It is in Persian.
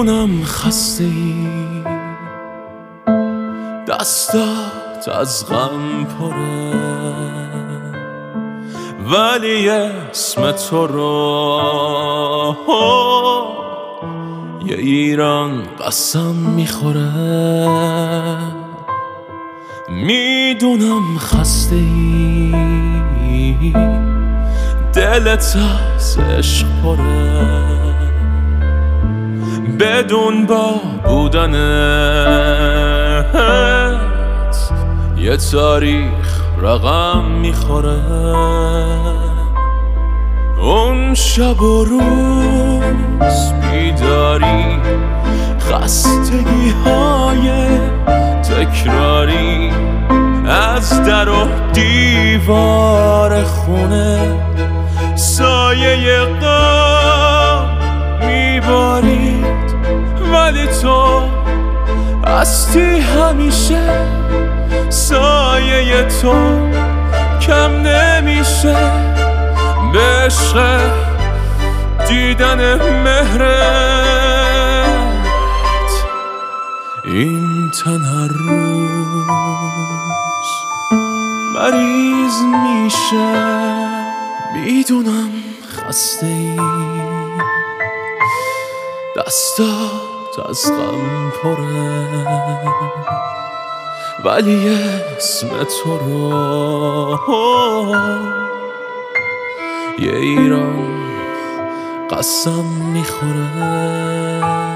میدونم خسته ای، دستات از غم پره، ولی اسم تو رو یه ایران قسم میخوره. میدونم خسته ای، دلت از عشق پره، بدون با بودنت یه تاریخ رقم میخوره. اون شب و روز بیداری، خستگی های تکراری، از در و دیوار خونه سایه غم میبارید، ولی تو هستی همیشه، سایه تو کم نمیشه به عشق دیدن مهرت. این تن هر روز مریض میشه، میدونم خسته ای، دستات از غم پره، ولی اسم تو رو یه ایران قسم میخوره.